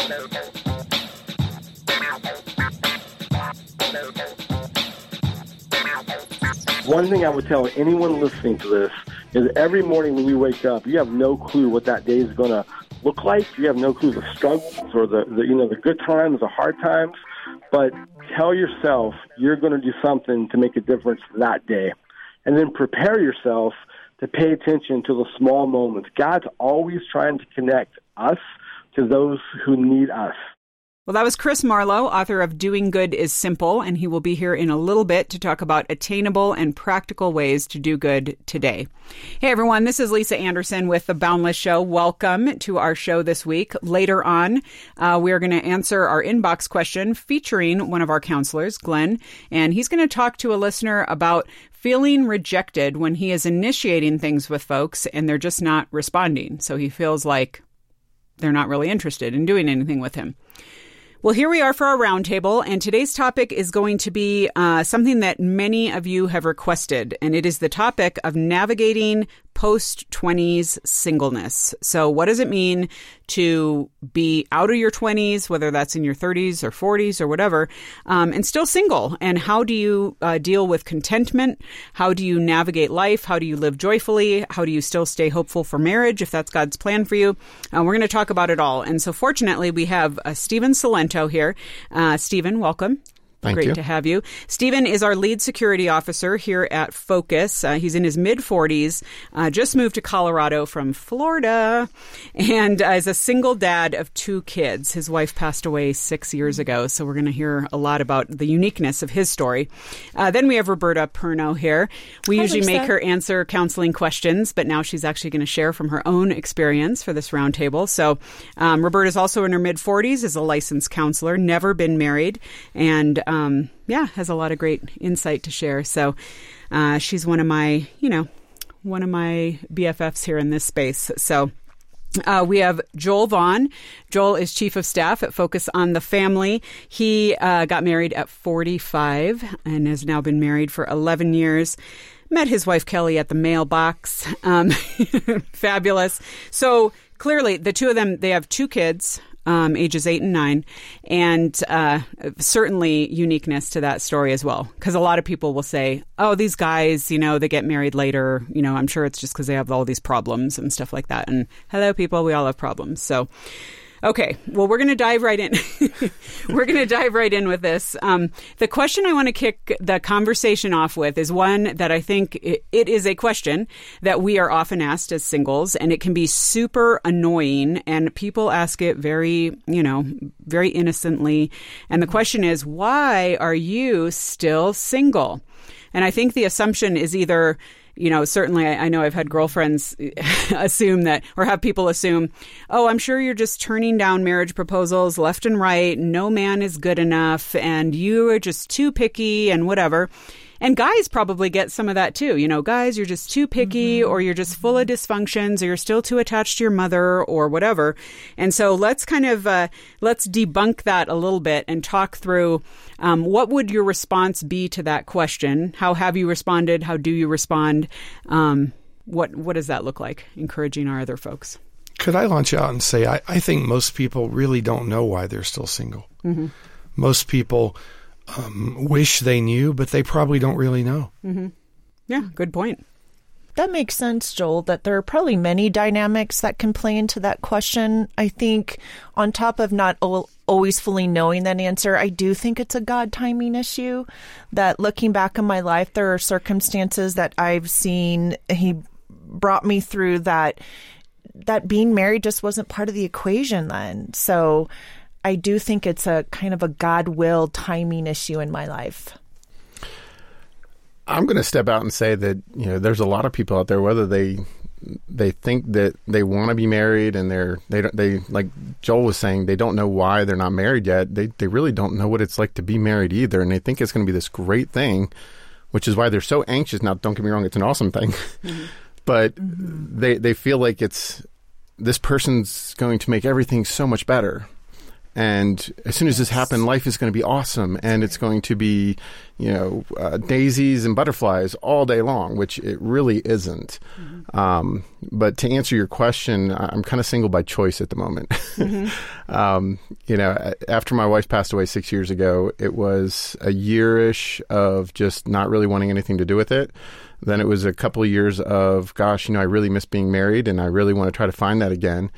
One thing I would tell anyone listening to this is every morning when you wake up, you have no clue what that day is going to look like. You have no clue the struggles or the good times, the hard times. But tell yourself you're going to do something to make a difference that day. And then prepare yourself to pay attention to the small moments. God's always trying to connect us to those who need us. Well, that was Chris Marlowe, author of Doing Good is Simple, and he will be here in a little bit to talk about attainable and practical ways to do good today. Hey, everyone, this is Lisa Anderson with The Boundless Show. Welcome to our show this week. Later on, we are going to answer our inbox question featuring one of our counselors, Glenn, and he's going to talk to a listener about feeling rejected when he is initiating things with folks and they're just not responding. So he feels like they're not really interested in doing anything with him. Well, here we are for our roundtable, and today's topic is going to be something that many of you have requested, and it is the topic of navigating post-20s singleness. So what does it mean to be out of your 20s, whether that's in your 30s or 40s or whatever, and still single? And how do you deal with contentment? How do you navigate life? How do you live joyfully? How do you still stay hopeful for marriage if that's God's plan for you? We're going to talk about it all. And so fortunately, we have Stephen Cilento here. Stephen, welcome. Thank you. Great to have you. Stephen is our lead security officer here at Focus. He's in his mid-40s, just moved to Colorado from Florida, and is a single dad of 2 kids. His wife passed away 6 years ago, so we're going to hear a lot about the uniqueness of his story. Then we have Roberta Perno here. We usually make her answer counseling questions, but now she's actually going to share from her own experience for this roundtable. So Roberta's also in her mid-40s, is a licensed counselor, never been married, and has a lot of great insight to share. So she's one of my BFFs here in this space. So we have Joel Vaughn. Joel is Chief of Staff at Focus on the Family. He got married at 45 and has now been married for 11 years. Met his wife Kelly at the mailbox. Fabulous. So clearly the two of them, they have 2 kids. Ages 8 and 9, and certainly uniqueness to that story as well. Because a lot of people will say, oh, these guys, they get married later. I'm sure it's just because they have all these problems and stuff like that. And hello, people, we all have problems. So, okay, well, we're going to dive right in. We're going to dive right in with this. The question I want to kick the conversation off with is one that I think it is a question that we are often asked as singles, and it can be super annoying, and people ask it very, very innocently. And the question is, why are you still single? And I think the assumption is either, certainly I know I've had girlfriends assume that, or have people assume, oh, I'm sure you're just turning down marriage proposals left and right. No man is good enough and you are just too picky and whatever. And guys probably get some of that too. Guys, you're just too picky, or you're just full of dysfunctions, or you're still too attached to your mother or whatever. And so let's kind of, let's debunk that a little bit and talk through what would your response be to that question? How have you responded? How do you respond? What does that look like, encouraging our other folks? Could I launch out and say, I think most people really don't know why they're still single. Mm-hmm. Most people wish they knew, but they probably don't really know. Mm-hmm. Yeah, good point. That makes sense, Joel, that there are probably many dynamics that can play into that question. I think on top of not always fully knowing that answer, I do think it's a God timing issue, that looking back on my life, there are circumstances that I've seen He brought me through that being married just wasn't part of the equation then. So I do think it's a kind of a God will timing issue in my life. I'm going to step out and say that, there's a lot of people out there, whether they think that they want to be married and they like Joel was saying, they don't know why they're not married yet. They really don't know what it's like to be married either. And they think it's going to be this great thing, which is why they're so anxious. Now, don't get me wrong, it's an awesome thing, mm-hmm. but mm-hmm. they feel like this person's going to make everything so much better. And as soon as this happened, life is going to be awesome, and it's going to be, daisies and butterflies all day long, which it really isn't. Mm-hmm. But to answer your question, I'm kind of single by choice at the moment. Mm-hmm. After my wife passed away 6 years ago, it was a year-ish of just not really wanting anything to do with it. Then it was a couple of years of, gosh, I really miss being married, and I really want to try to find that again.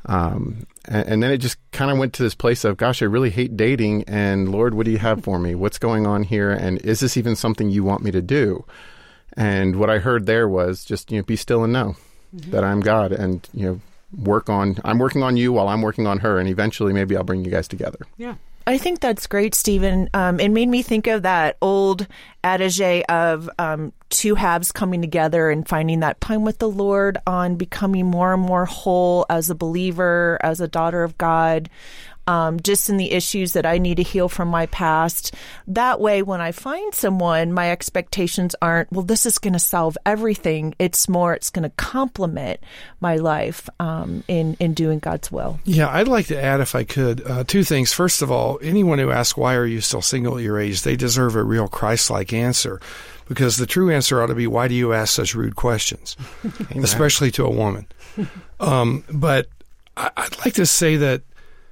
And then it just kind of went to this place of, gosh, I really hate dating, and Lord, what do you have for me? What's going on here? And is this even something you want me to do? And what I heard there was just, be still and know that I'm God, and, I'm working on you while I'm working on her, and eventually maybe I'll bring you guys together. Yeah. I think that's great, Stephen. It made me think of that old adage of two halves coming together and finding that time with the Lord on becoming more and more whole as a believer, as a daughter of God, just in the issues that I need to heal from my past. That way, when I find someone, my expectations aren't, well, this is going to solve everything. It's going to complement my life in doing God's will. Yeah, I'd like to add, if I could, two things. First of all, anyone who asks, why are you still single at your age, they deserve a real Christ-like answer. Because the true answer ought to be, why do you ask such rude questions? Especially to a woman. But I'd like to say that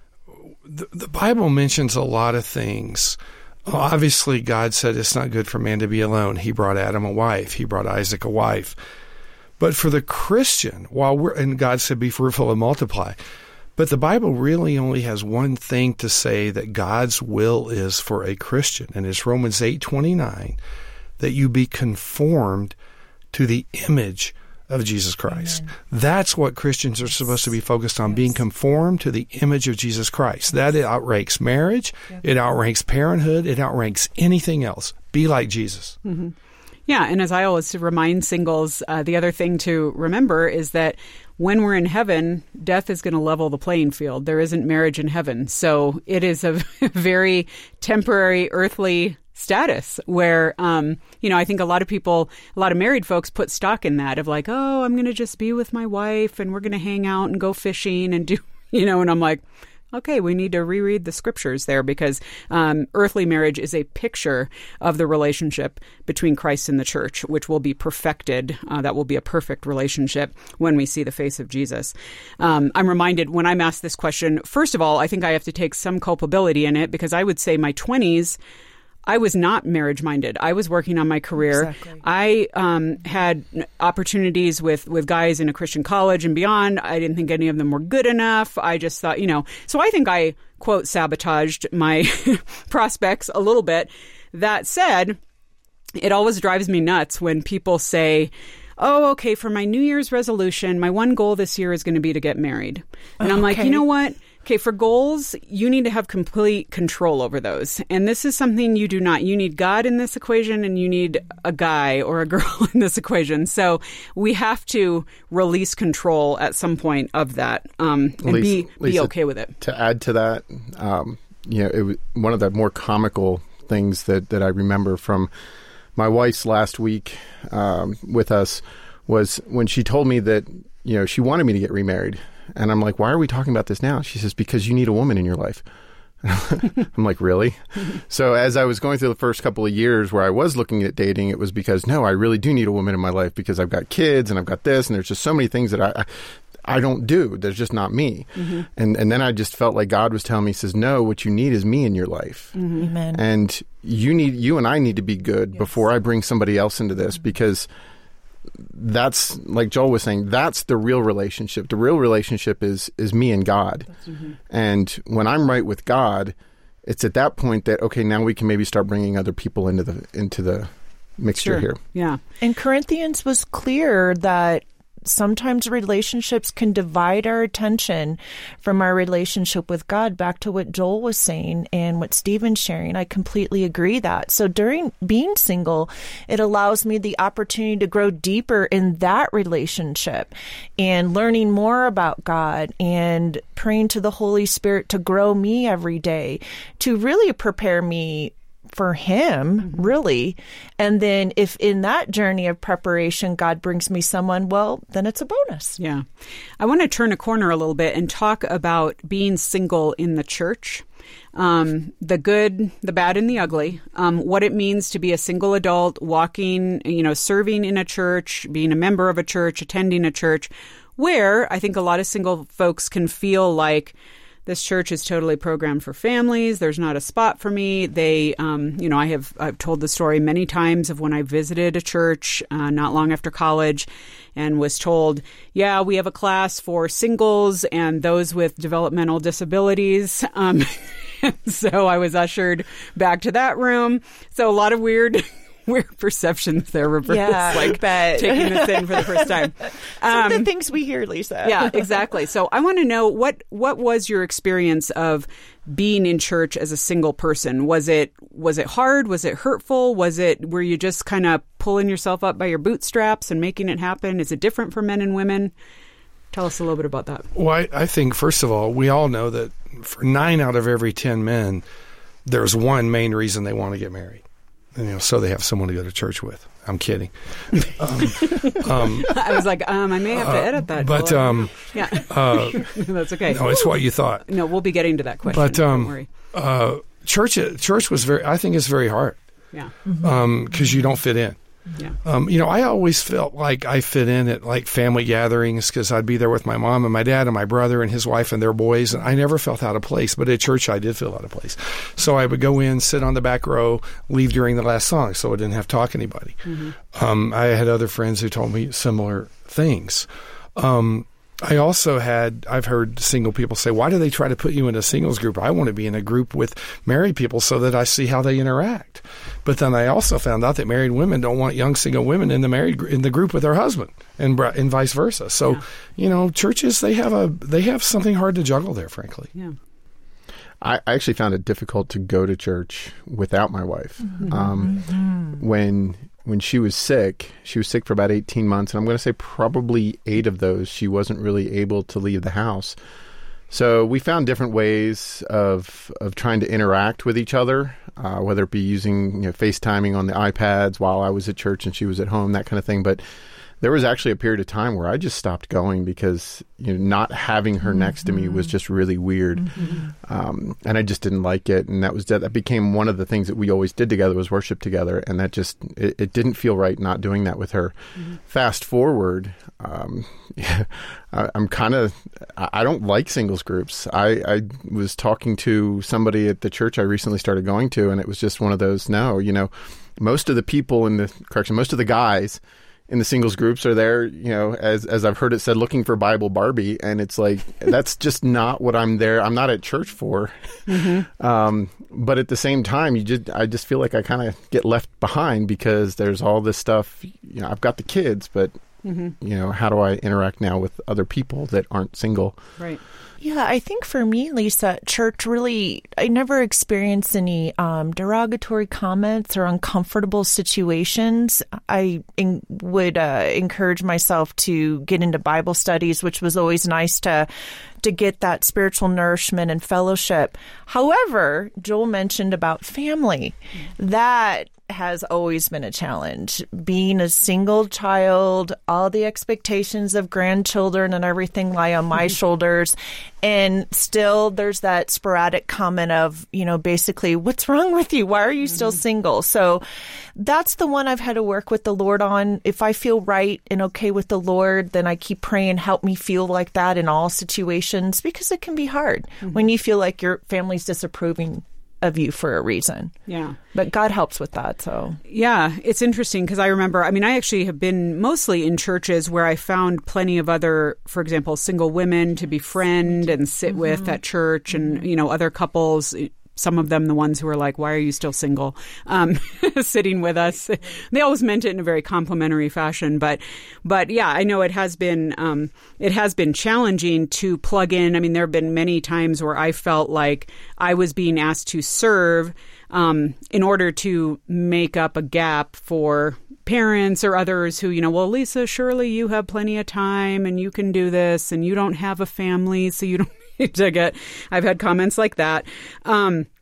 the Bible mentions a lot of things. Obviously, God said it's not good for man to be alone. He brought Adam a wife. He brought Isaac a wife. But for the Christian, and God said, be fruitful and multiply. But the Bible really only has one thing to say that God's will is for a Christian, and it's Romans 8:29, that you be conformed to the image of Jesus Christ. Amen. That's what Christians are supposed to be focused on, being conformed to the image of Jesus Christ. That it outranks marriage, it outranks parenthood, it outranks anything else. Be like Jesus. Mm-hmm. Yeah, and as I always remind singles, the other thing to remember is that when we're in heaven, death is going to level the playing field. There isn't marriage in heaven. So it is a very temporary earthly status where, I think a lot of married folks put stock in that of like, oh, I'm going to just be with my wife and we're going to hang out and go fishing and do, and I'm like, okay, we need to reread the scriptures there because earthly marriage is a picture of the relationship between Christ and the church, which will be perfected. That will be a perfect relationship when we see the face of Jesus. I'm reminded when I'm asked this question, first of all, I think I have to take some culpability in it because I would say my 20s, I was not marriage-minded. I was working on my career. Exactly. I had opportunities with guys in a Christian college and beyond. I didn't think any of them were good enough. I just thought, so I think I, quote, sabotaged my prospects a little bit. That said, it always drives me nuts when people say, oh, okay, for my New Year's resolution, my one goal this year is going to be to get married. And I'm like, you know what? Okay, for goals, you need to have complete control over those. And this is something you do not. You need God in this equation and you need a guy or a girl in this equation. So we have to release control at some point of that and be okay with it. To add to that, it was one of the more comical things that I remember from my wife's last week with us was when she told me that, she wanted me to get remarried. And I'm like, why are we talking about this now? She says, because you need a woman in your life. I'm like, really? So as I was going through the first couple of years where I was looking at dating, it was because, no, I really do need a woman in my life because I've got kids and I've got this and there's just so many things that I don't do. There's just not me. Mm-hmm. And then I just felt like God was telling me, he says, no, what you need is me in your life. Mm-hmm. Amen. And you and I need to be good before I bring somebody else into this because that's, like Joel was saying, that's the real relationship. The real relationship is me and God. Mm-hmm. And when I'm right with God, it's at that point that, okay, now we can maybe start bringing other people into the mixture here. Yeah. And Corinthians was clear that sometimes relationships can divide our attention from our relationship with God. Back to what Joel was saying and what Stephen's sharing, I completely agree that. So during being single, it allows me the opportunity to grow deeper in that relationship and learning more about God and praying to the Holy Spirit to grow me every day, to really prepare me for him, really. And then if in that journey of preparation, God brings me someone, well, then it's a bonus. Yeah. I want to turn a corner a little bit and talk about being single in the church. The good, the bad, and the ugly, what it means to be a single adult, walking, serving in a church, being a member of a church, attending a church, where I think a lot of single folks can feel like this church is totally programmed for families. There's not a spot for me. I've told the story many times of when I visited a church not long after college and was told, yeah, we have a class for singles and those with developmental disabilities. So I was ushered back to that room. So a lot of weird perceptions there, Roberta. Yeah, like taking this in for the first time. Some of the things we hear, Lisa. Yeah, exactly. So I want to know what was your experience of being in church as a single person? Was it hard? Was it hurtful? Were you just kind of pulling yourself up by your bootstraps and making it happen? Is it different for men and women? Tell us a little bit about that. Well, I think, first of all, we all know that for 9 out of every 10 men, there's one main reason they want to get married. So they have someone to go to church with. I'm kidding. I was like, I may have to edit that. But yeah, that's okay. No, it's what you thought. No, we'll be getting to that question. But don't worry. Church was I think it's very hard. Yeah. Because you don't fit in. Yeah. I always felt like I fit in at like family gatherings because I'd be there with my mom and my dad and my brother and his wife and their boys, and I never felt out of place. But at church, I did feel out of place. So I would go in, sit on the back row, leave during the last song, so I didn't have to talk to anybody. I had other friends who told me similar things. I've heard single people say, why do they try to put you in a singles group? I want to be in a group with married people so that I see how they interact. But then I also found out that married women don't want young single women in the group with their husband and vice versa. So, churches, they have something hard to juggle there, frankly. Yeah. I actually found it difficult to go to church without my wife. When she was sick for about 18 months, and I'm going to say probably 8 of those, she wasn't really able to leave the house. So we found different ways of trying to interact with each other, whether it be using FaceTiming on the iPads while I was at church and she was at home, that kind of thing. But there was actually a period of time where I just stopped going because not having her next to me was just really weird, and I just didn't like it. And that became one of the things that we always did together was worship together, and that just it didn't feel right not doing that with her. Fast forward, I don't like singles groups. I was talking to somebody at the church I recently started going to, and it was just one of those. Most of the guys in the singles groups are there, as I've heard it said, looking for Bible Barbie. And it's like, that's just not what I'm not at church for. But at the same time, I just feel like I kind of get left behind because there's all this stuff. I've got the kids, but how do I interact now with other people that aren't single? Right. Yeah, I think for me, Lisa, church really, I never experienced any derogatory comments or uncomfortable situations. I would encourage myself to get into Bible studies, which was always nice to get that spiritual nourishment and fellowship. However, Joel mentioned about family. That has always been a challenge. Being a single child, all the expectations of grandchildren and everything lie on my shoulders. And still there's that sporadic comment of, basically, what's wrong with you? Why are you still single? So that's the one I've had to work with the Lord on. If I feel right and okay with the Lord, then I keep praying, help me feel like that in all situations, because it can be hard when you feel like your family's disapproving of you for a reason. Yeah. But God helps with that. So yeah, it's interesting because I remember, I actually have been mostly in churches where I found plenty of other, for example, single women to befriend and sit with at church and, other couples. Some of them, the ones who are like, why are you still single? Sitting with us. They always meant it in a very complimentary fashion. But yeah, I know it has been challenging to plug in. There have been many times where I felt like I was being asked to serve in order to make up a gap for parents or others who, well, Lisa, surely you have plenty of time and you can do this and you don't have a family, so you don't I've had comments like that.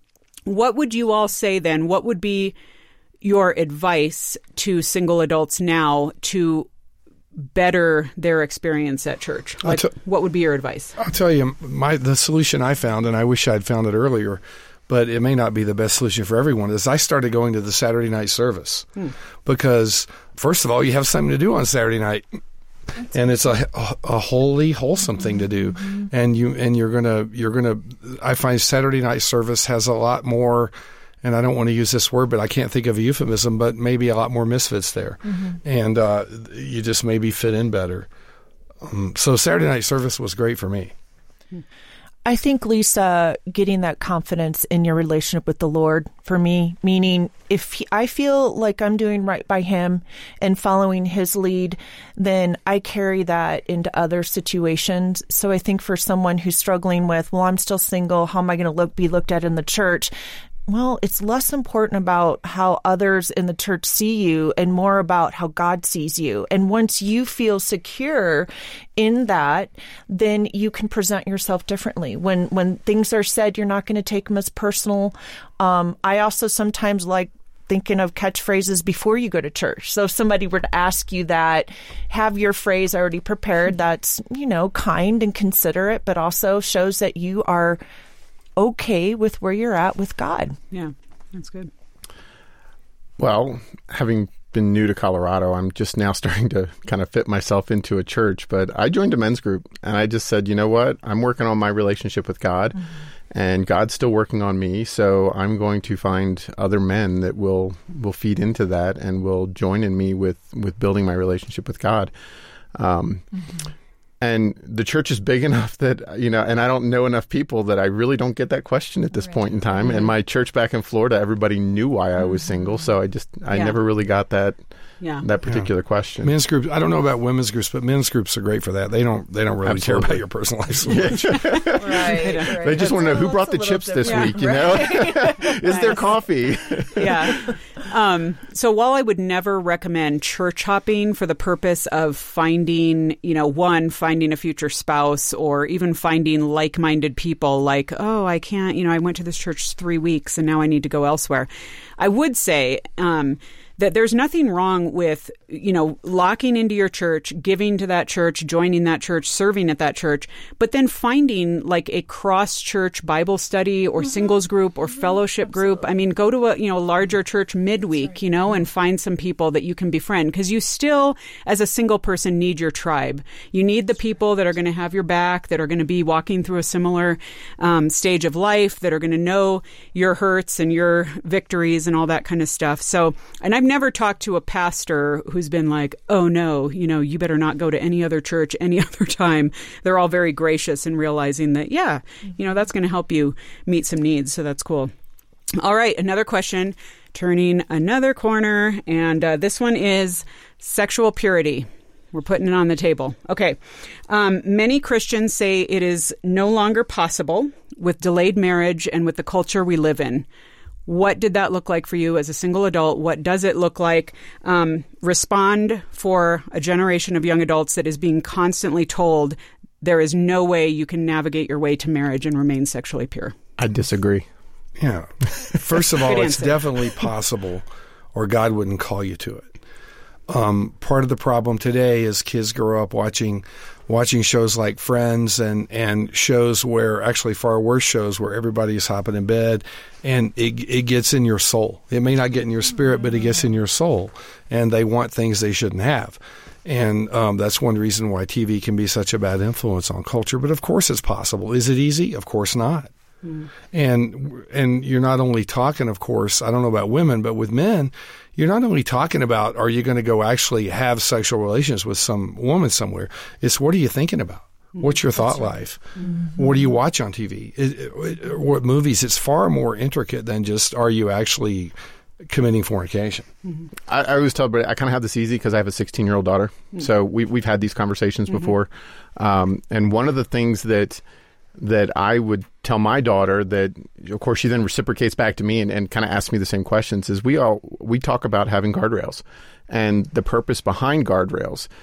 what would you all say then? What would be your advice to single adults now to better their experience at church? Like, what would be your advice? I'll tell you, the solution I found, and I wish I'd found it earlier, but it may not be the best solution for everyone, is I started going to the Saturday night service. Because, first of all, you have something to do on Saturday night. And it's a holy, wholesome thing to do. And you're gonna I find Saturday night service has a lot more, and I don't want to use this word, but I can't think of a euphemism, but maybe a lot more misfits there. And you just maybe fit in better. So Saturday night service was great for me. I think, Lisa, getting that confidence in your relationship with the Lord for me, meaning if I feel like I'm doing right by Him and following His lead, then I carry that into other situations. So I think for someone who's struggling with, well, I'm still single, how am I going to be looked at in the church? Well, it's less important about how others in the church see you and more about how God sees you. And once you feel secure in that, then you can present yourself differently. When things are said, you're not going to take them as personal. I also sometimes like thinking of catchphrases before you go to church. So if somebody were to ask you that, have your phrase already prepared. That's, kind and considerate, but also shows that you are okay with where you're at with God. Yeah, that's good. Well, having been new to Colorado, I'm just now starting to kind of fit myself into a church, but I joined a men's group and I just said, you know what? I'm working on my relationship with God and God's still working on me. So I'm going to find other men that will feed into that and will join in me with building my relationship with God. And the church is big enough that, and I don't know enough people that I really don't get that question at this point in time. And my church back in Florida, everybody knew why I was single. So I never really got that particular question. Men's groups, I don't know about women's groups, but men's groups are great for that. They don't really care about your personal life so much. Right. They just want to know who brought the chips this week, Is there coffee? So while I would never recommend church hopping for the purpose of finding a future spouse or even finding like-minded people like, oh, I can't, I went to this church 3 weeks and now I need to go elsewhere. I would say that there's nothing wrong with, locking into your church, giving to that church, joining that church, serving at that church, but then finding like a cross-church Bible study or singles group or fellowship group. I mean, go to a larger church midweek, and find some people that you can befriend, because you still, as a single person, need your tribe. You need the people that are going to have your back, that are going to be walking through a similar stage of life, that are going to know your hurts and your victories and all that kind of stuff. So, and I've never talked to a pastor who's been like, oh no, you better not go to any other church any other time. They're all very gracious in realizing that, that's going to help you meet some needs. So that's cool. All right. Another question, turning another corner. And this one is sexual purity. We're putting it on the table. Okay. Many Christians say it is no longer possible with delayed marriage and with the culture we live in. What did that look like for you as a single adult? What does it look like? Respond for a generation of young adults that is being constantly told there is no way you can navigate your way to marriage and remain sexually pure. I disagree. Yeah. First of all, it's definitely possible, or God wouldn't call you to it. Part of the problem today is kids grow up watching shows like Friends and shows where, actually far worse shows where everybody's hopping in bed, and it gets in your soul. It may not get in your spirit, but it gets in your soul, and they want things they shouldn't have. And that's one reason why TV can be such a bad influence on culture. But of course it's possible. Is it easy? Of course not. And you're not only talking, of course, I don't know about women, but with men, you're not only talking about, are you going to go actually have sexual relations with some woman somewhere? It's, what are you thinking about? What's your thought life? What do you watch on TV? What movies? It's far more intricate than just, are you actually committing fornication? I always tell everybody, I kind of have this easy because I have a 16-year-old daughter. So we've had these conversations before. And one of the things that I would tell my daughter, that of course she then reciprocates back to me and kind of asks me the same questions, is we talk about having guardrails and the purpose behind guardrails.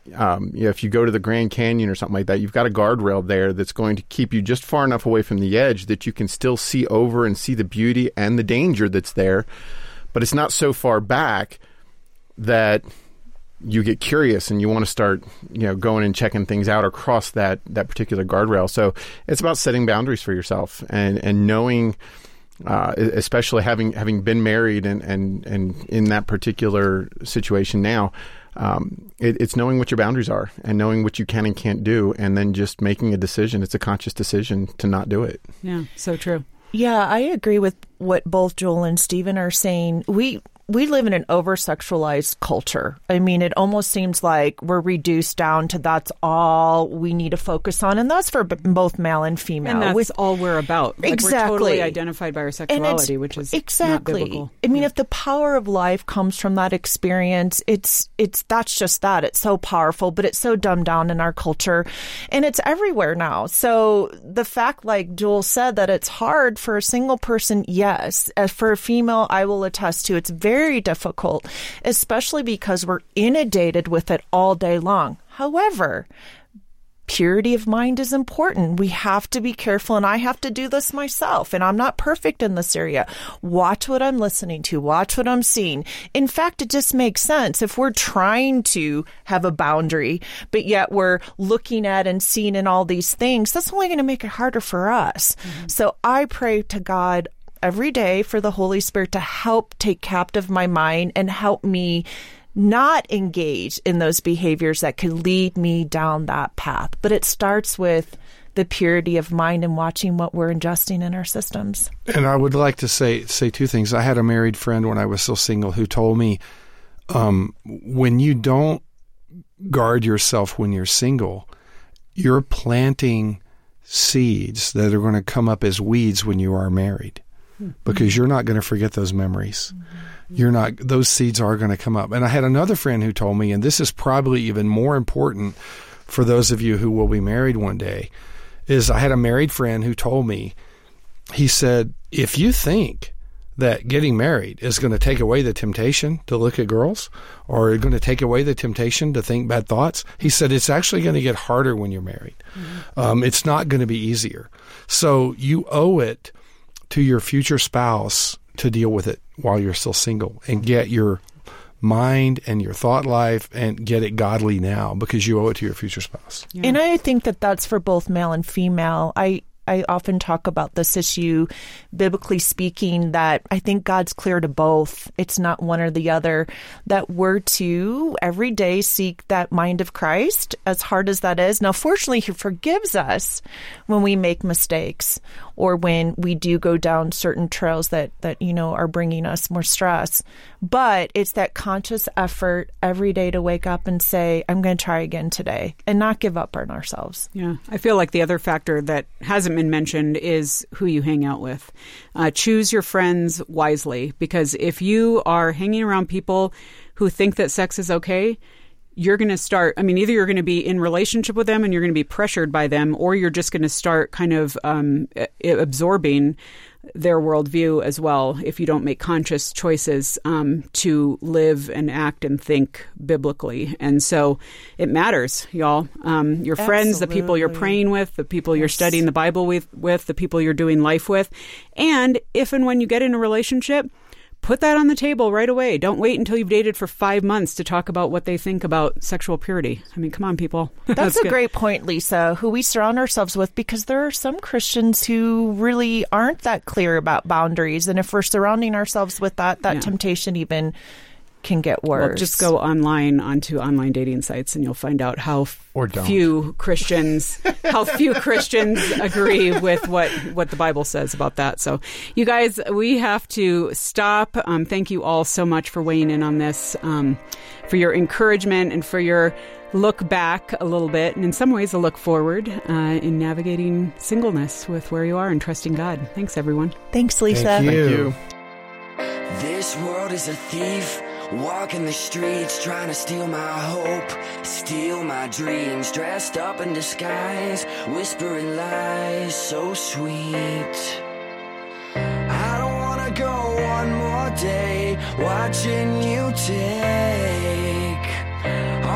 if you go to the Grand Canyon or something like that, you've got a guardrail there that's going to keep you just far enough away from the edge that you can still see over and see the beauty and the danger that's there. But it's not so far back that you get curious and you want to start, going and checking things out across that particular guardrail. So it's about setting boundaries for yourself and knowing, especially having been married and in that particular situation now, it's knowing what your boundaries are and knowing what you can and can't do, and then just making a decision. It's a conscious decision to not do it. Yeah, so true. Yeah, I agree with what both Joel and Stephen are saying. We live in an over-sexualized culture. I mean, it almost seems like we're reduced down to that's all we need to focus on. And that's for both male and female. And that's all we're about. Like, exactly. We're totally identified by our sexuality, which is not biblical. I mean, if the power of life comes from that experience, that's just that. It's so powerful, but it's so dumbed down in our culture. And it's everywhere now. So the fact, like Joel said, that it's hard for a single person, yes. As for a female, I will attest to, it's very difficult, especially because we're inundated with it all day long. However, purity of mind is important. We have to be careful, and I have to do this myself, and I'm not perfect in this area. Watch what I'm listening to. Watch what I'm seeing. In fact, it just makes sense. If we're trying to have a boundary, but yet we're looking at and seeing in all these things, that's only going to make it harder for us. Mm-hmm. So I pray to God every day for the Holy Spirit to help take captive my mind and help me not engage in those behaviors that could lead me down that path. But it starts with the purity of mind and watching what we're ingesting in our systems. And I would like to say two things. I had a married friend when I was still single who told me, when you don't guard yourself when you're single, you're planting seeds that are going to come up as weeds when you are married. Because you're not going to forget those memories. Mm-hmm. Those seeds are going to come up. And I had another friend who told me, and this is probably even more important for those of you who will be married one day, is I had a married friend who told me, he said, if you think that getting married is going to take away the temptation to look at girls or going to take away the temptation to think bad thoughts, he said, it's actually going to get harder when you're married. Mm-hmm. It's not going to be easier. So you owe it to your future spouse to deal with it while you're still single and get your mind and your thought life and get it godly now, because you owe it to your future spouse. Yeah. And I think that that's for both male and female. I often talk about this issue, biblically speaking, that I think God's clear to both. It's not one or the other, that we're to every day seek that mind of Christ, as hard as that is. Now, fortunately, He forgives us when we make mistakes or when we do go down certain trails that are bringing us more stress. But it's that conscious effort every day to wake up and say, I'm going to try again today, and not give up on ourselves. Yeah. I feel like the other factor that hasn't been mentioned is who you hang out with. Choose your friends wisely, because if you are hanging around people who think that sex is okay, you're going to start, either you're going to be in relationship with them and you're going to be pressured by them, or you're just going to start kind of absorbing their worldview as well if you don't make conscious choices to live and act and think biblically. And so it matters, y'all. Your friends, the people you're praying with, the people you're studying the Bible with, the people you're doing life with. And if and when you get in a relationship, put that on the table right away. Don't wait until you've dated for 5 months to talk about what they think about sexual purity. Come on, people. That's a great point, Lisa, who we surround ourselves with, because there are some Christians who really aren't that clear about boundaries. And if we're surrounding ourselves with that temptation even can get worse. Well, just go onto online dating sites, and you'll find out how few Christians agree with what the Bible says about that. So, you guys, we have to stop. Thank you all so much for weighing in on this, for your encouragement and for your look back a little bit, and in some ways a look forward in navigating singleness with where you are and trusting God. Thanks, everyone. Thanks, Lisa. Thank you. This world is a thief, walking the streets, trying to steal my hope, steal my dreams, dressed up in disguise, whispering lies so sweet. I don't wanna go one more day watching you take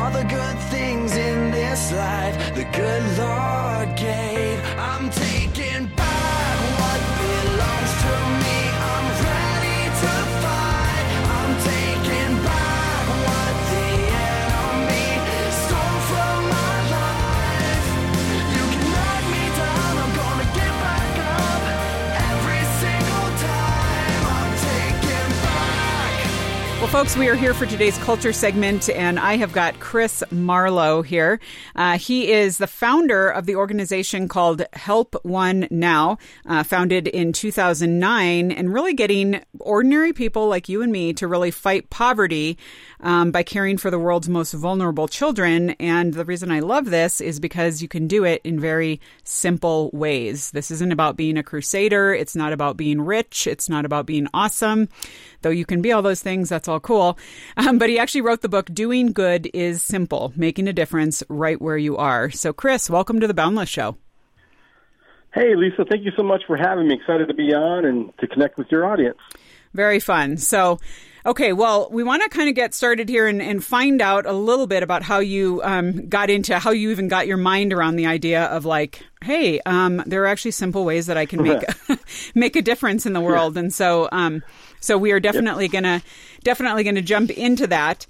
all the good things in this life the good Lord gave. I'm taking back what belongs to me. I'm ready to fight. I'm taking back what the enemy stole from my life. You can knock me down, I'm gonna get back up every single time. I'm taking back. Well, folks, we are here for today's culture segment, and I have got Chris Marlowe here. He is the founder of the organization called Help One Now, founded in 2009, and really getting ordinary people like you and me to really fight poverty by caring for the world's most vulnerable children. And the reason I love this is because you can do it in very simple ways. This isn't about being a crusader. It's not about being rich. It's not about being awesome. Though you can be all those things, that's all cool. But he actually wrote the book, Doing Good is Simple, Making a Difference Right Where You Are. So, Chris, welcome to The Boundless Show. Hey, Lisa, thank you so much for having me. Excited to be on and to connect with your audience. Very fun. So, okay, well, we want to kind of get started here and find out a little bit about how you got into, how you even got your mind around the idea of like, hey, there are actually simple ways that I can make a difference in the world. And so we are definitely gonna jump into that.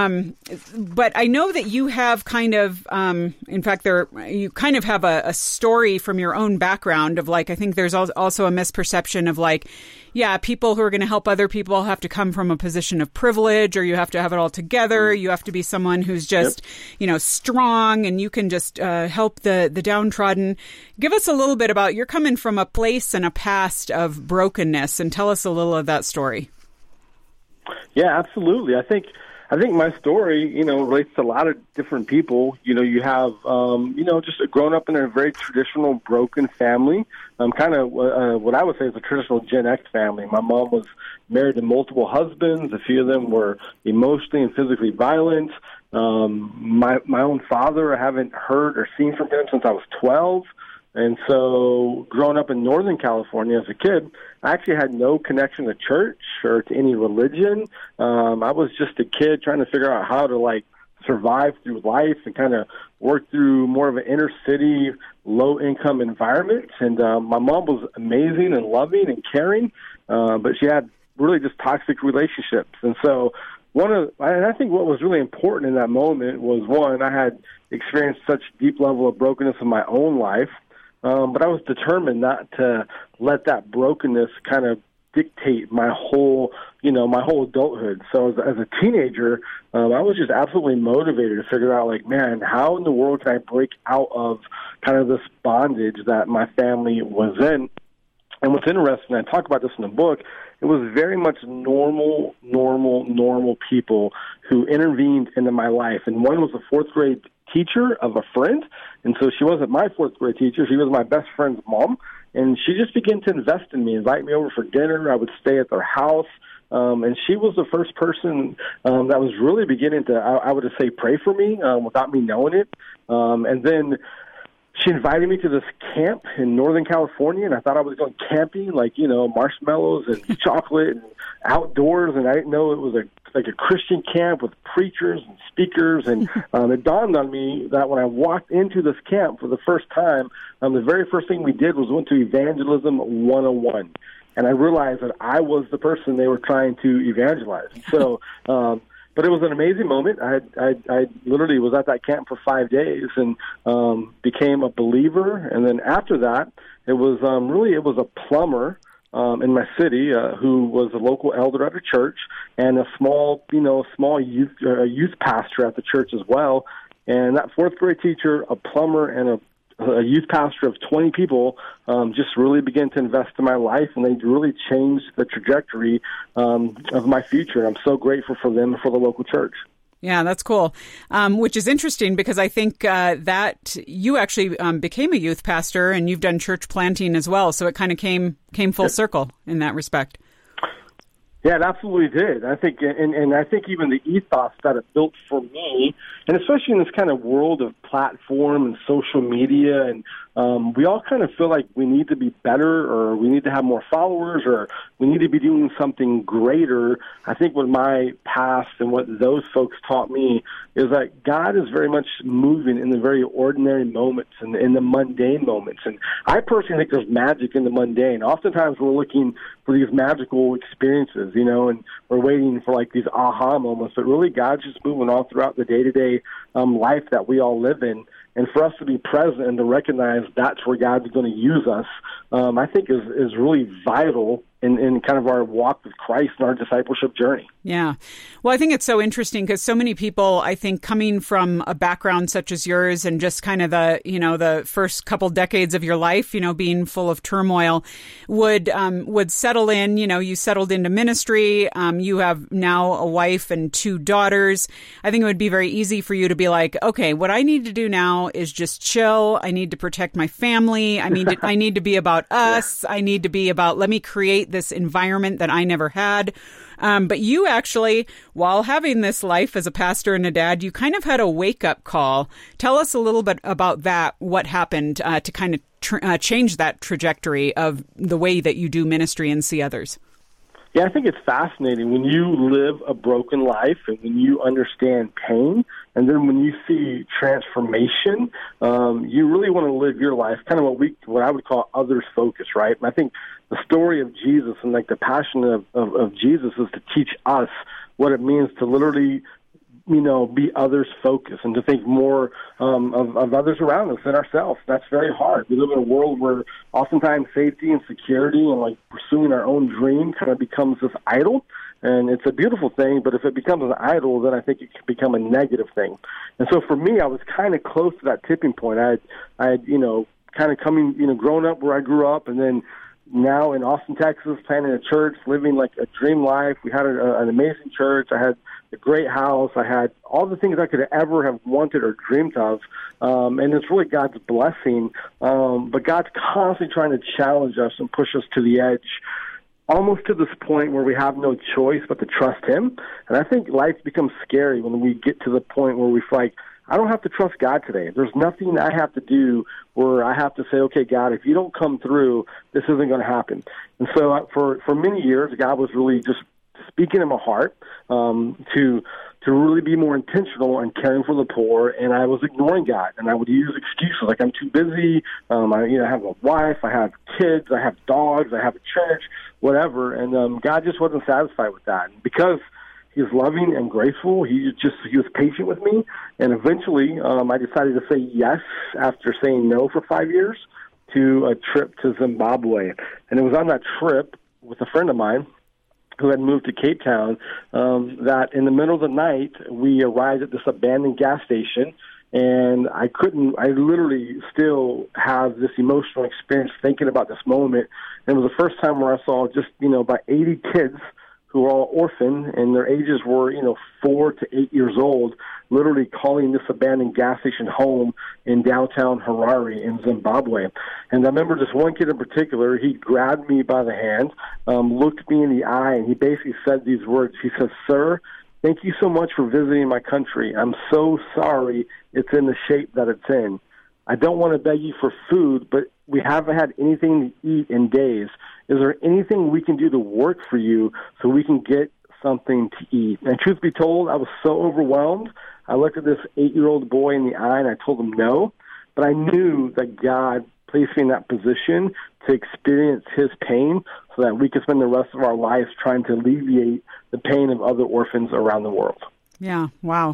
But I know that you have kind of, in fact, you kind of have a story from your own background of like, I think there's also a misperception of like, yeah, people who are going to help other people have to come from a position of privilege, or you have to have it all together. You have to be someone who's just, strong, and you can just help the downtrodden. Give us a little bit about, you're coming from a place and a past of brokenness, and tell us a little of that story. Yeah, absolutely. I think my story, relates to a lot of different people. You have, just grown up in a very traditional, broken family. Kind of what I would say is a traditional Gen X family. My mom was married to multiple husbands. A few of them were emotionally and physically violent. My own father, I haven't heard or seen from him since I was 12. And so growing up in Northern California as a kid, I actually had no connection to church or to any religion. I was just a kid trying to figure out how to survive through life and kind of work through more of an inner city, low income environment. And my mom was amazing and loving and caring, but she had really just toxic relationships. And so I think what was really important in that moment was, one, I had experienced such deep level of brokenness in my own life. But I was determined not to let that brokenness kind of dictate my whole adulthood. So as a teenager, I was just absolutely motivated to figure out, how in the world can I break out of kind of this bondage that my family was in? And what's interesting, I talk about this in the book, it was very much normal people who intervened into my life. And one was a fourth grade teacher of a friend. And so she wasn't my fourth grade teacher. She was my best friend's mom. And she just began to invest in me, invite me over for dinner. I would stay at their house. And she was the first person that was really beginning to, I would say, pray for me without me knowing it. And then she invited me to this camp in Northern California, and I thought I was going camping, marshmallows and chocolate and outdoors, and I didn't know it was a Christian camp with preachers and speakers. And it dawned on me that when I walked into this camp for the first time, the very first thing we did was went to Evangelism 101. And I realized that I was the person they were trying to evangelize. So, but it was an amazing moment. I literally was at that camp for 5 days and became a believer. And then after that, it was a plumber in my city who was a local elder at a church and a small youth pastor at the church as well. And that fourth grade teacher, a plumber, and a youth pastor of 20 people just really began to invest in my life, and they really changed the trajectory of my future. I'm so grateful for them and for the local church. Yeah, that's cool. Which is interesting because I think that you actually became a youth pastor and you've done church planting as well. So it kind of came full circle in that respect. Yeah, it absolutely did. I think, and I think even the ethos that it built for me, and especially in this kind of world of platform and social media, and we all kind of feel like we need to be better, or we need to have more followers, or we need to be doing something greater. I think what my past and what those folks taught me is that God is very much moving in the very ordinary moments and in the mundane moments. And I personally think there's magic in the mundane. Oftentimes we're looking for these magical experiences, and we're waiting for like these aha moments, but really God's just moving all throughout the day-to-day life that we all live in. And for us to be present and to recognize that's where God's going to use us, I think is really vital in kind of our walk with Christ and our discipleship journey. Yeah. Well, I think it's so interesting because so many people, I think, coming from a background such as yours and just kind of the first couple decades of your life, being full of turmoil, would settle in. You settled into ministry. You have now a wife and 2 daughters. I think it would be very easy for you to be like, okay, what I need to do now is just chill. I need to protect my family. I need to be about us. I need to be about, let me create this environment that I never had. But you actually, while having this life as a pastor and a dad, you kind of had a wake-up call. Tell us a little bit about that, what happened to kind of change that trajectory of the way that you do ministry and see others. Yeah, I think it's fascinating when you live a broken life and when you understand pain, and then when you see transformation, you really want to live your life kind of what I would call others focus, right? And I think the story of Jesus and like the passion of Jesus is to teach us what it means to literally be others focused and to think more of others around us than ourselves. That's very hard. We live in a world where oftentimes safety and security and like pursuing our own dream kind of becomes this idol. And it's a beautiful thing, but if it becomes an idol, then I think it can become a negative thing. And so for me, I was kind of close to that tipping point. I had kind of grown up where I grew up, and then now in Austin, Texas, planting a church, living like a dream life. We had an amazing church. I had a great house. I had all the things I could ever have wanted or dreamed of. And it's really God's blessing. But God's constantly trying to challenge us and push us to the edge, almost to this point where we have no choice but to trust Him. And I think life becomes scary when we get to the point where we feel like, I don't have to trust God today. There's nothing I have to do where I have to say, okay, God, if you don't come through, this isn't going to happen. And so for many years, God was really just speaking in my heart to really be more intentional in caring for the poor, and I was ignoring God, and I would use excuses like I'm too busy, I have a wife, I have kids, I have dogs, I have a church, whatever, and God just wasn't satisfied with that. And because He was loving and graceful, He was patient with me, and eventually I decided to say yes after saying no for 5 years to a trip to Zimbabwe. And it was on that trip with a friend of mine who had moved to Cape Town, that in the middle of the night, we arrived at this abandoned gas station, and I literally still have this emotional experience thinking about this moment. And it was the first time where I saw just, about 80 kids who were all orphaned, and their ages were, 4 to 8 years old, literally calling this abandoned gas station home in downtown Harare in Zimbabwe. And I remember this one kid in particular, he grabbed me by the hand, looked me in the eye, and he basically said these words. He says, "Sir, thank you so much for visiting my country. I'm so sorry it's in the shape that it's in. I don't want to beg you for food, but we haven't had anything to eat in days. Is there anything we can do to work for you so we can get something to eat?" And truth be told, I was so overwhelmed. I looked at this 8-year-old boy in the eye, and I told him no. But I knew that God placed me in that position to experience His pain so that we could spend the rest of our lives trying to alleviate the pain of other orphans around the world. Yeah, wow.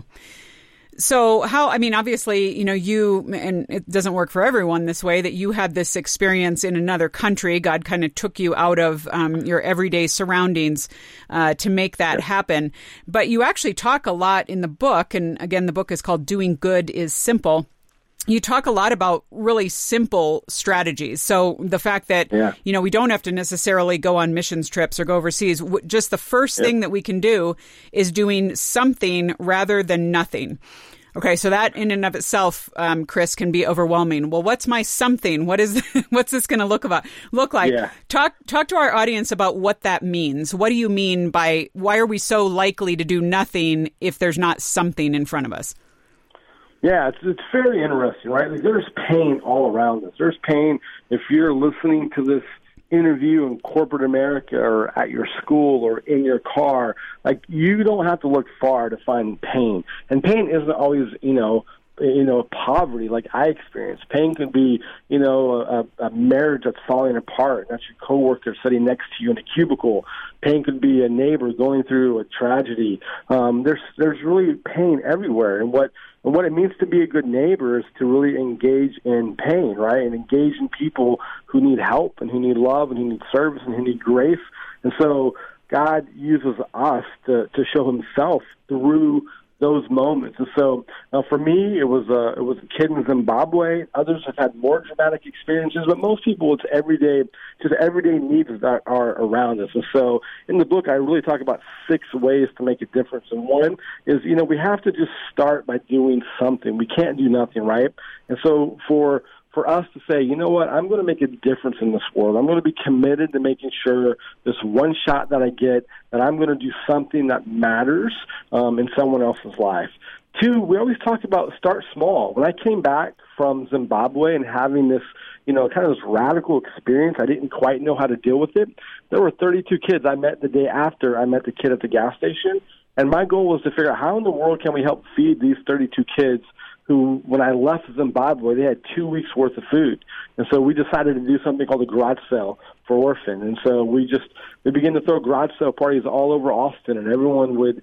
So obviously, you, and it doesn't work for everyone this way, that you had this experience in another country. God kind of took you out of your everyday surroundings to make that happen. But you actually talk a lot in the book, and again, the book is called Doing Good is Simple. You talk a lot about really simple strategies. So the fact that, we don't have to necessarily go on missions trips or go overseas. Just the first thing that we can do is doing something rather than nothing. Okay, so that in and of itself, Chris, can be overwhelming. Well, what's my something? What's this going to look like? Yeah. Talk to our audience about what that means. What do you mean by why are we so likely to do nothing if there's not something in front of us? Yeah, it's very interesting, right? Like, there's pain all around us. There's pain if you're listening to this interview in corporate America or at your school or in your car. Like, you don't have to look far to find pain. And pain isn't always, poverty like I experienced. Pain could be, a marriage that's falling apart. That's your coworker sitting next to you in a cubicle. Pain could be a neighbor going through a tragedy. There's really pain everywhere. And what it means to be a good neighbor is to really engage in pain, right? And engage in people who need help and who need love and who need service and who need grace. And so God uses us to show himself through those moments. And so for me, it was a kid in Zimbabwe. Others have had more dramatic experiences, but most people, it's everyday needs that are around us. And so in the book, I really talk about 6 ways to make a difference. And one is, we have to just start by doing something. We can't do nothing, right? And so for us to say, you know what, I'm going to make a difference in this world. I'm going to be committed to making sure this one shot that I get, that I'm going to do something that matters in someone else's life. 2, we always talk about start small. When I came back from Zimbabwe and having this, kind of this radical experience, I didn't quite know how to deal with it. There were 32 kids I met the day after I met the kid at the gas station. And my goal was to figure out how in the world can we help feed these 32 kids who, when I left Zimbabwe, they had 2 weeks' worth of food. And so we decided to do something called a garage sale for orphan. And so we began to throw garage sale parties all over Austin, and everyone would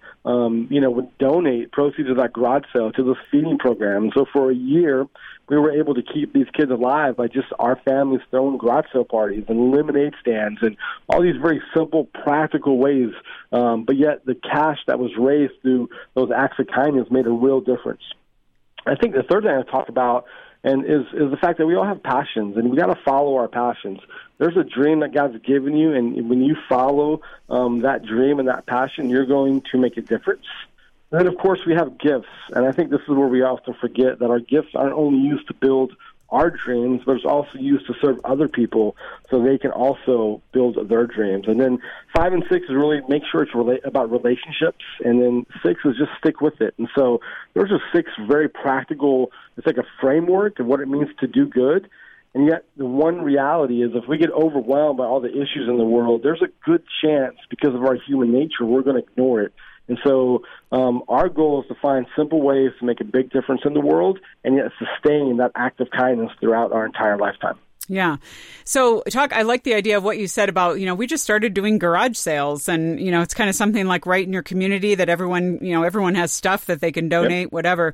donate proceeds of that garage sale to this feeding program. And so for a year, we were able to keep these kids alive by just our families throwing garage sale parties and lemonade stands and all these very simple, practical ways. But yet the cash that was raised through those acts of kindness made a real difference. I think the third thing I talk about is the fact that we all have passions, and we got to follow our passions. There's a dream that God's given you, and when you follow that dream and that passion, you're going to make a difference. And then, of course, we have gifts, and I think this is where we often forget that our gifts aren't only used to build our dreams, but it's also used to serve other people so they can also build their dreams. And then 5 and 6 is really make sure it's about relationships, and then 6 is just stick with it. And so those are 6 very practical, it's like a framework of what it means to do good. And yet the one reality is if we get overwhelmed by all the issues in the world, there's a good chance because of our human nature we're going to ignore it. And so our goal is to find simple ways to make a big difference in the world and yet sustain that act of kindness throughout our entire lifetime. Yeah. So I like the idea of what you said about, we just started doing garage sales, and, it's kind of something like right in your community that everyone has stuff that they can donate, whatever.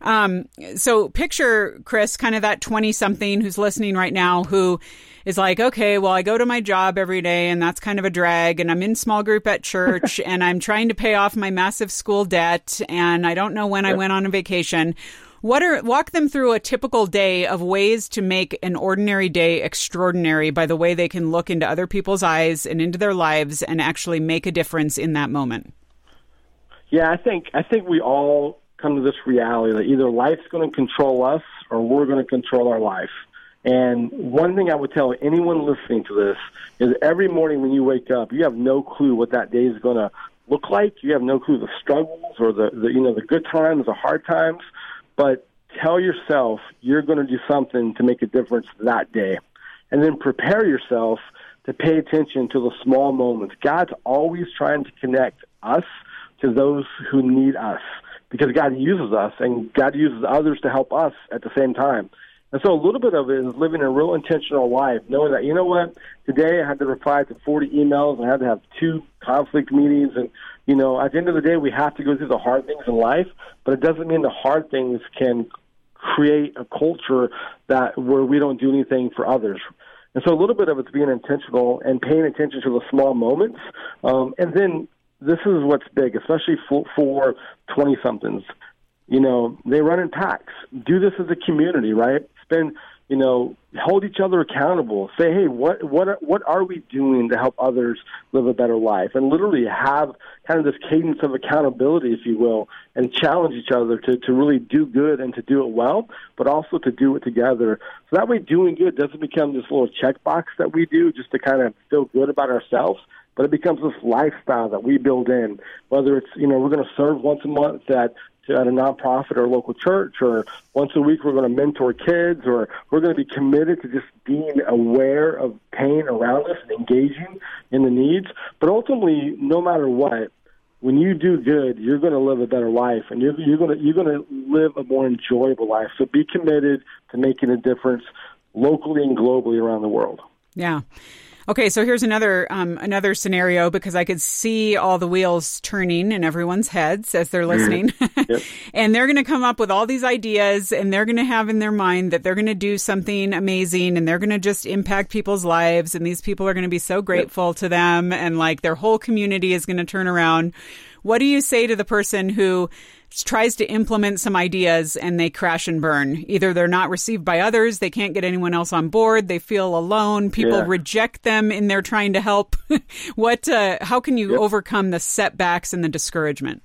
So picture, Chris, kind of that 20-something who's listening right now who is like, okay, well, I go to my job every day and that's kind of a drag, and I'm in small group at church and I'm trying to pay off my massive school debt and I don't know when I went on a vacation. Walk them through a typical day of ways to make an ordinary day extraordinary by the way they can look into other people's eyes and into their lives and actually make a difference in that moment. Yeah, I think we all come to this reality that either life's going to control us or we're going to control our life. And one thing I would tell anyone listening to this is every morning when you wake up, you have no clue what that day is going to look like. You have no clue the struggles or the good times, the hard times. But tell yourself you're going to do something to make a difference that day. And then prepare yourself to pay attention to the small moments. God's always trying to connect us to those who need us because God uses us and God uses others to help us at the same time. And so a little bit of it is living a real intentional life, knowing that, today I had to reply to 40 emails and I had to have 2 conflict meetings. And, at the end of the day, we have to go through the hard things in life, but it doesn't mean the hard things can create a culture where we don't do anything for others. And so a little bit of it's being intentional and paying attention to the small moments. And then this is what's big, especially for 20-somethings. They run in packs. Do this as a community, right? Spend, hold each other accountable. Say, hey, what are we doing to help others live a better life? And literally have kind of this cadence of accountability, if you will, and challenge each other to really do good and to do it well, but also to do it together. So that way doing good doesn't become this little checkbox that we do just to kind of feel good about ourselves, but it becomes this lifestyle that we build in, whether it's, we're going to serve once a month at a nonprofit or a local church, or once a week we're going to mentor kids, or we're going to be committed to just being aware of pain around us and engaging in the needs. But ultimately, no matter what, when you do good, you're going to live a better life, and you're going to live a more enjoyable life. So be committed to making a difference locally and globally around the world. Yeah. Okay, so here's another scenario, because I could see all the wheels turning in everyone's heads as they're listening. Yep. And they're going to come up with all these ideas, and they're going to have in their mind that they're going to do something amazing, and they're going to just impact people's lives, and these people are going to be so grateful to them, and like their whole community is going to turn around. What do you say to the person who tries to implement some ideas and they crash and burn? Either they're not received by others, they can't get anyone else on board, they feel alone, people reject them in their trying to help. How can you overcome the setbacks and the discouragement?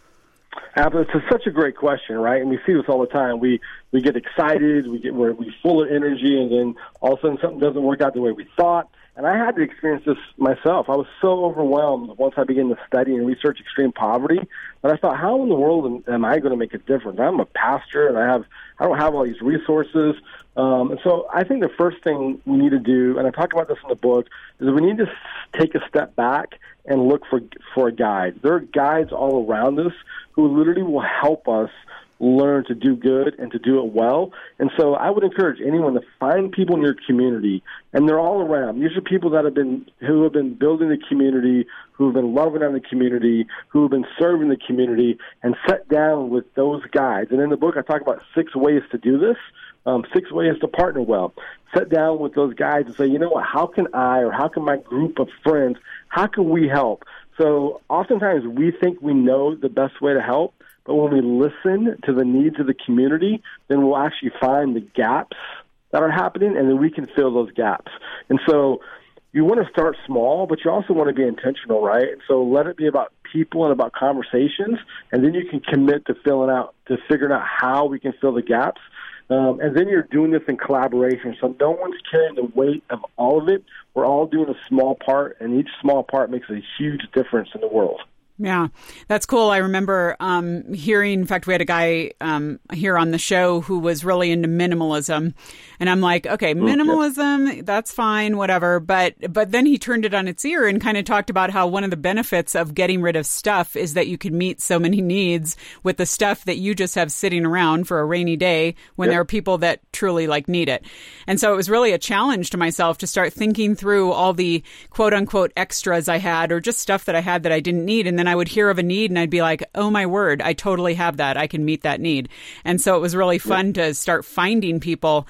It's such a great question, right? And we see this all the time. We get excited, we're full of energy, and then all of a sudden something doesn't work out the way we thought. And I had to experience this myself. I was so overwhelmed once I began to study and research extreme poverty that I thought, how in the world am I going to make a difference? I'm a pastor, and I don't have all these resources. And so I think the first thing we need to do, and I talk about this in the book, is we need to take a step back and look for a guide. There are guides all around us who literally will help us learn to do good and to do it well. And so I would encourage anyone to find people in your community, and they're all around. These are people who have been building the community, who have been loving on the community, who have been serving the community, and sit down with those guides. And in the book, I talk about 6 ways to do this, 6 ways to partner well. Sit down with those guides and say, you know what, how can I, or how can my group of friends, how can we help? So oftentimes we think we know the best way to help, but when we listen to the needs of the community, then we'll actually find the gaps that are happening, and then we can fill those gaps. And so you want to start small, but you also want to be intentional, right? And so let it be about people and about conversations, and then you can commit to figuring out how we can fill the gaps. And then you're doing this in collaboration. So no one's carrying the weight of all of it. We're all doing a small part, and each small part makes a huge difference in the world. Yeah, that's cool. I remember hearing, in fact, we had a guy here on the show who was really into minimalism. And I'm like, okay, minimalism, that's fine, whatever. But then he turned it on its ear and kind of talked about how one of the benefits of getting rid of stuff is that you can meet so many needs with the stuff that you just have sitting around for a rainy day when there are people that truly need it. And so it was really a challenge to myself to start thinking through all the quote unquote extras I had, or just stuff that I had that I didn't need. And then I would hear of a need and I'd be like, oh my word, I totally have that. I can meet that need. And so it was really fun to start finding people,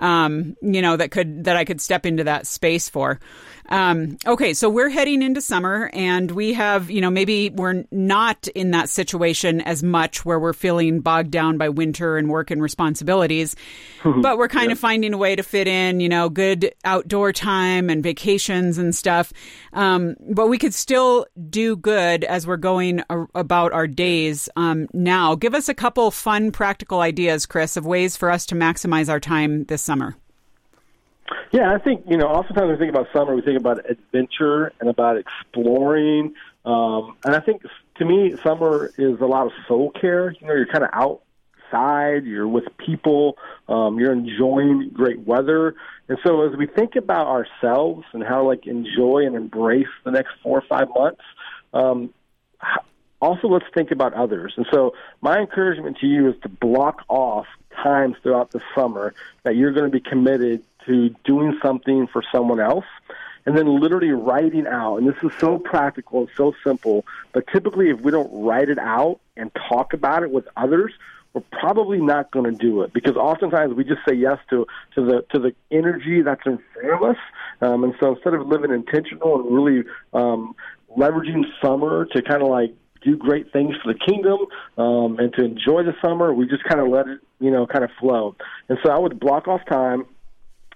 that I could step into that space for. Okay, so we're heading into summer, and we have, maybe we're not in that situation as much where we're feeling bogged down by winter and work and responsibilities, but we're kind of finding a way to fit in, good outdoor time and vacations and stuff. But we could still do good as we're going about our days now. Give us a couple fun, practical ideas, Chris, of ways for us to maximize our time this summer. Yeah, I think, oftentimes we think about summer, we think about adventure and about exploring. And I think, to me, summer is a lot of soul care. You're kind of outside, you're with people, you're enjoying great weather. And so as we think about ourselves and how enjoy and embrace the next 4 or 5 months, also let's think about others. And so my encouragement to you is to block off times throughout the summer that you're going to be committed to doing something for someone else, and then literally writing out. And this is so practical and so simple, but typically if we don't write it out and talk about it with others, we're probably not going to do it, because oftentimes we just say yes to the energy that's in front of us. And so instead of living intentional and really leveraging summer to kind of do great things for the kingdom and to enjoy the summer, we just kind of let it, kind of flow. And so I would block off time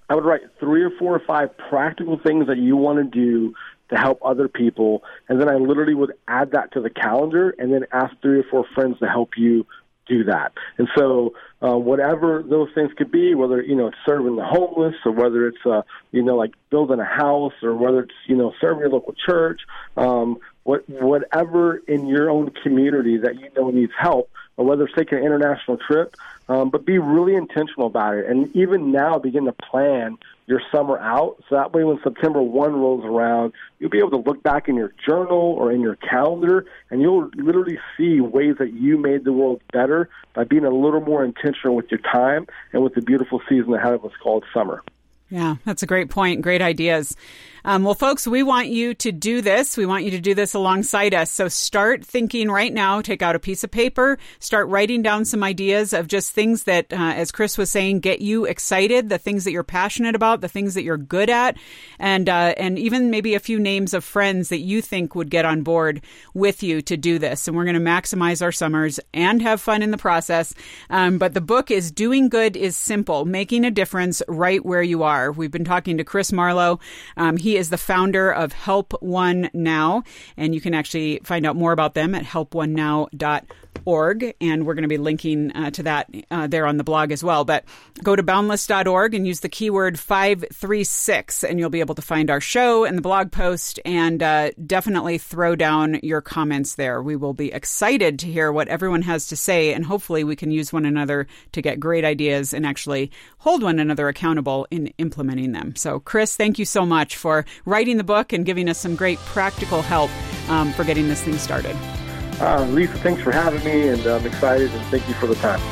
I would write 3 or 4 or 5 practical things that you want to do to help other people, and then I literally would add that to the calendar and then ask 3 or 4 friends to help you do that. And so whatever those things could be, whether, it's serving the homeless, or whether it's, like building a house, or whether it's, serving your local church, whatever in your own community that needs help, or whether it's taking an international trip, but be really intentional about it. And even now, begin to plan your summer out, so that way when September 1 rolls around, you'll be able to look back in your journal or in your calendar, and you'll literally see ways that you made the world better by being a little more intentional with your time and with the beautiful season ahead of us called summer. Yeah, that's a great point. Great ideas. Well, folks, we want you to do this. We want you to do this alongside us. So start thinking right now. Take out a piece of paper. Start writing down some ideas of just things that, as Chris was saying, get you excited, the things that you're passionate about, the things that you're good at, and even maybe a few names of friends that you think would get on board with you to do this. And we're going to maximize our summers and have fun in the process. But the book is Doing Good is Simple, Making a Difference Right Where You Are. We've been talking to Chris Marlowe. He is the founder of Help One Now, and you can actually find out more about them at helponeNow.org, and we're going to be linking to that there on the blog as well. But go to boundless.org and use the keyword 536, and you'll be able to find our show and the blog post, and definitely throw down your comments there. We will be excited to hear what everyone has to say, and hopefully we can use one another to get great ideas and actually hold one another accountable in implementing them. So, Chris, thank you so much for writing the book and giving us some great practical help for getting this thing started. Lisa, thanks for having me, and I'm excited, and thank you for the time.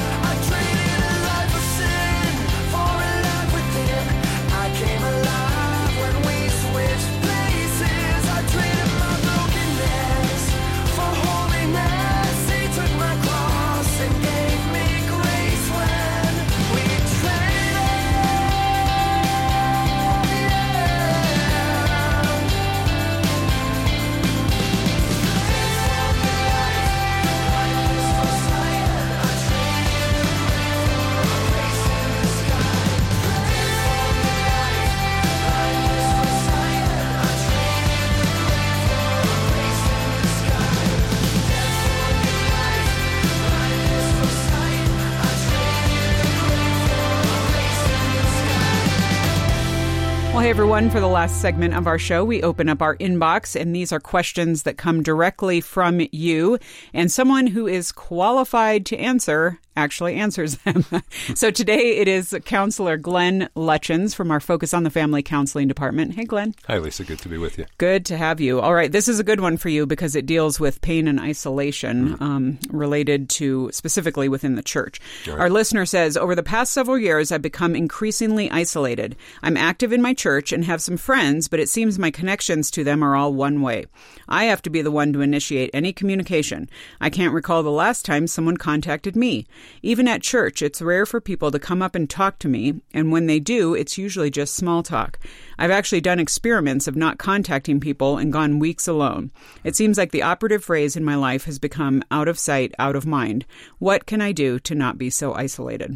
Well, hey, everyone, for the last segment of our show, we open up our inbox, and these are questions that come directly from you, and someone who is qualified to answer actually answers them. So today it is Counselor Glenn Lutchins from our Focus on the Family Counseling Department. Hey, Glenn. Hi, Lisa. Good to be with you. Good to have you. All right. This is a good one for you because it deals with pain and isolation related to specifically within the church. Right. Our listener says, over the past several years, I've become increasingly isolated. I'm active in my church and have some friends, but it seems my connections to them are all one way. I have to be the one to initiate any communication. I can't recall the last time someone contacted me. Even at church, it's rare for people to come up and talk to me, and when they do, it's usually just small talk. I've actually done experiments of not contacting people and gone weeks alone. It seems like the operative phrase in my life has become out of sight, out of mind. What can I do to not be so isolated?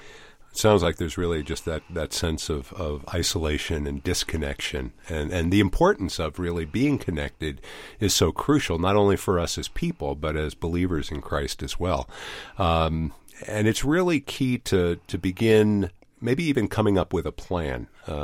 Sounds like there's really just that sense of isolation and disconnection. And the importance of really being connected is so crucial, not only for us as people, but as believers in Christ as well. And it's really key to begin maybe even coming up with a plan.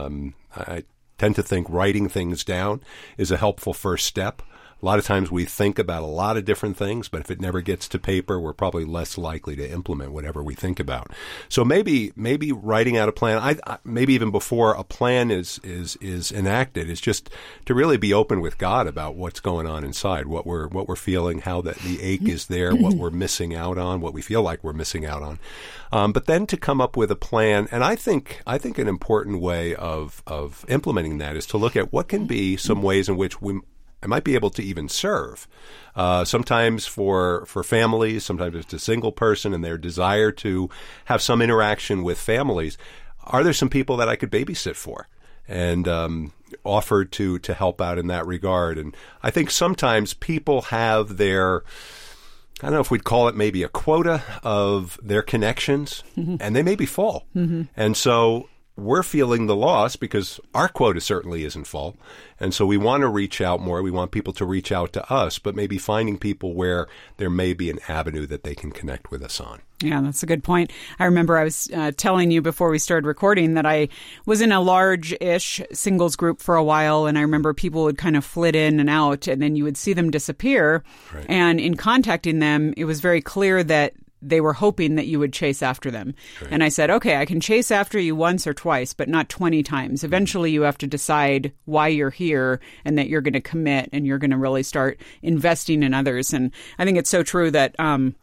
I tend to think writing things down is a helpful first step. A lot of times we think about a lot of different things, but if it never gets to paper, we're probably less likely to implement whatever we think about. So maybe writing out a plan, maybe even before a plan is enacted, is just to really be open with God about what's going on inside, what we're feeling, how the ache is there, what we're missing out on, what we feel like we're missing out on. But then to come up with a plan, and I think an important way of implementing that is to look at what can be some ways in which I might be able to even serve. Sometimes for families, sometimes it's a single person and their desire to have some interaction with families. Are there some people that I could babysit for and offer to help out in that regard? And I think sometimes people have their, I don't know if we'd call it maybe a quota of their connections, and they may be full. Mm-hmm. And so we're feeling the loss because our quota certainly isn't full. And so we want to reach out more. We want people to reach out to us, but maybe finding people where there may be an avenue that they can connect with us on. Yeah, that's a good point. I remember I was telling you before we started recording that I was in a large-ish singles group for a while, and I remember people would kind of flit in and out, and then you would see them disappear. Right. And in contacting them, it was very clear that they were hoping that you would chase after them. Right. And I said, okay, I can chase after you once or twice, but not 20 times. Eventually, you have to decide why you're here and that you're going to commit and you're going to really start investing in others. And I think it's so true that,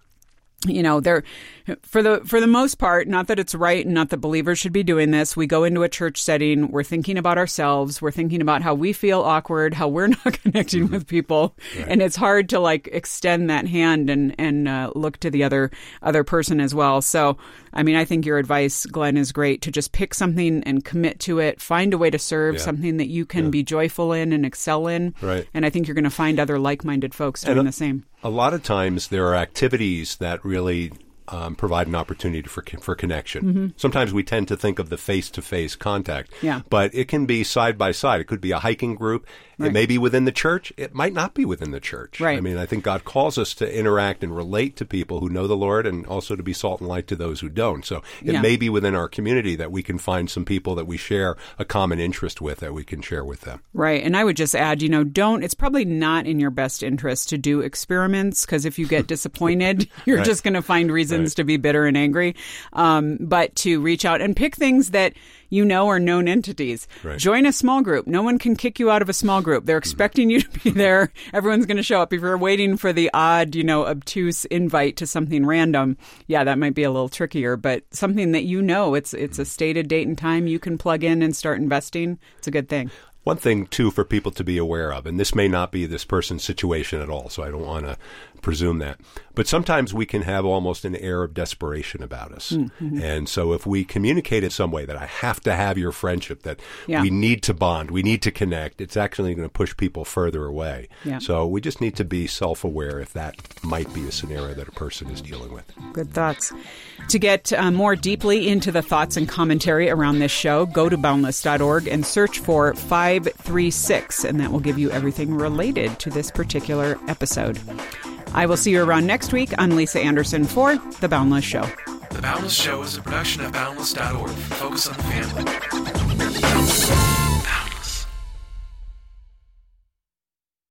they're for the most part, not that it's right and not that believers should be doing this. We go into a church setting, we're thinking about ourselves, we're thinking about how we feel awkward, how we're not connecting with people, Right. and it's hard to extend that hand and look to the other person as well. So, I mean, I think your advice, Glenn, is great to just pick something and commit to it. Find a way to serve, Yeah. something that you can be joyful in and excel in. Right. And I think you're going to find other like-minded folks doing the same. A lot of times there are activities that really provide an opportunity for connection. Mm-hmm. Sometimes we tend to think of the face-to-face contact, Yeah. but it can be side by side. It could be a hiking group. Right. It may be within the church. It might not be within the church. Right. I mean, I think God calls us to interact and relate to people who know the Lord and also to be salt and light to those who don't. So it Yeah. may be within our community that we can find some people that we share a common interest with that we can share with them. Right. And I would just add, it's probably not in your best interest to do experiments because if you get disappointed, you're Right. just going to find reasons Right. to be bitter and angry. But to reach out and pick things that are known entities. Right. Join a small group. No one can kick you out of a small group. They're expecting you to be there. Everyone's going to show up. If you're waiting for the odd, obtuse invite to something random, yeah, that might be a little trickier. But something that it's a stated date and time you can plug in and start investing. It's a good thing. One thing, too, for people to be aware of, and this may not be this person's situation at all, so I don't want to presume that, but sometimes we can have almost an air of desperation about us. Mm-hmm. And so if we communicate in some way that I have to have your friendship, that Yeah. we need to bond, we need to connect, it's actually going to push people further away. Yeah. So we just need to be self-aware if that might be a scenario that a person is dealing with. Good thoughts. To get more deeply into the thoughts and commentary around this show, go to boundless.org and search for 536, and that will give you everything related to this particular episode. I will see you around next week. I'm Lisa Anderson for The Boundless Show. The Boundless Show is a production of boundless.org. Focus on the family.